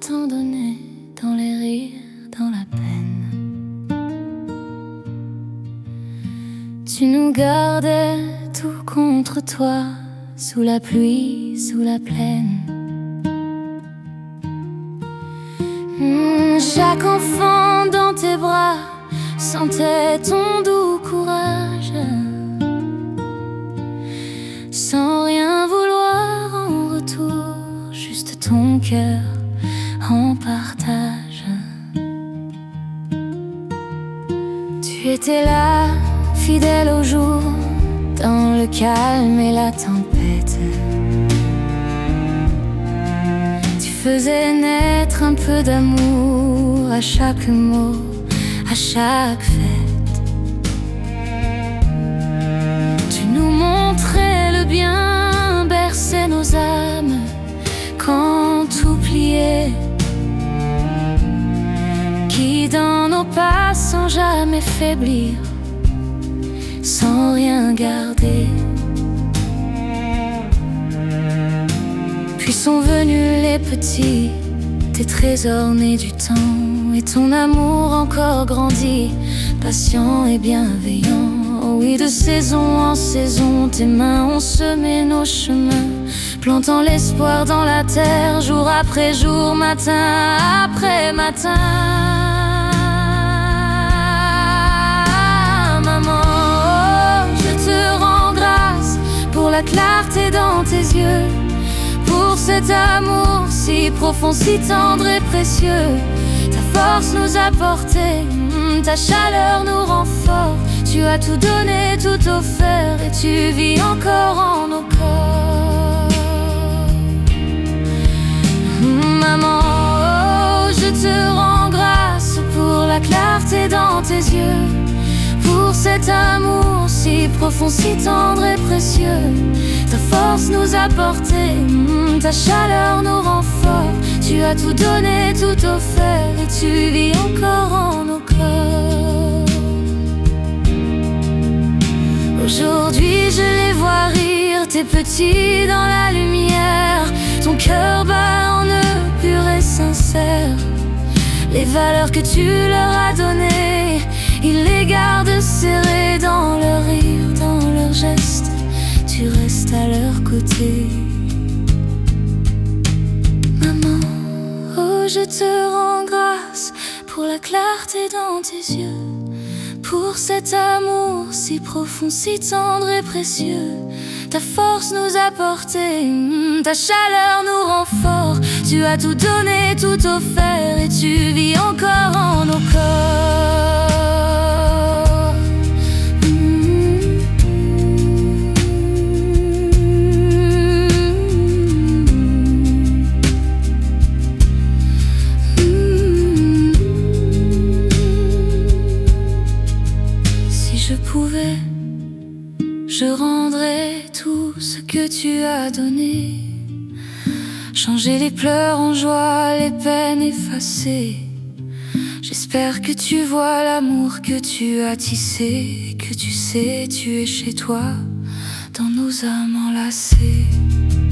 tant donné, dans les rires, dans la peine. Tu nous gardais tout contre toi, sous la pluie, sous la plaine. Chaque enfant dans tes bras sentait ton doux courage, sans rien vouloir en retour, juste ton cœur en partage. Tu étais là, fidèle au jour, dans le calme et la tempête. Tu faisais naître un peu d'amour à chaque mot, à chaque fête. Tu nous montrais le bien, berçais nos âmes quand tout pliait, qui dans nos pas sans jamais faiblir, sans rien garder. Puis sont venus les petits, tes trésors nés du temps, et ton amour encore grandi, patient et bienveillant. Oh oui, de saison en saison, tes mains ont semé nos chemins, plantant l'espoir dans la terre, jour après jour, matin après matin. Maman, oh, je te rends grâce pour la clarté dans tes yeux, pour cet amour si profond, si tendre et précieux. Ta force nous a portés, ta chaleur nous rend forts. Tu as tout donné, tout offert, et tu vis encore en nos corps. Maman, oh, je te rends grâce pour la clarté dans tes yeux, pour cet amour si profond, si tendre et précieux. Ta force nous a portés, ta chaleur nous rend forts. Tu as tout donné, tout offert, et tu vis encore en nos corps. Aujourd'hui je les vois rire, tes petits dans la lumière, ton cœur bat en eux, pur et sincère. Les valeurs que tu leur as données, ils les gardent serrées dans leur rire, dans leurs gestes. Tu restes à leur côté. Maman, oh, je te rends grâce pour la clarté dans tes yeux, pour cet amour si profond, si tendre et précieux. Ta force nous a portés, ta chaleur nous rend forts. Tu as tout donné, tout offert, et tu vis encore en nos corps. Si je pouvais, je rendrais tout ce que tu as donné, changer les pleurs en joie, les peines effacées. J'espère que tu vois l'amour que tu as tissé, que tu sais, tu es chez toi, dans nos âmes enlacées.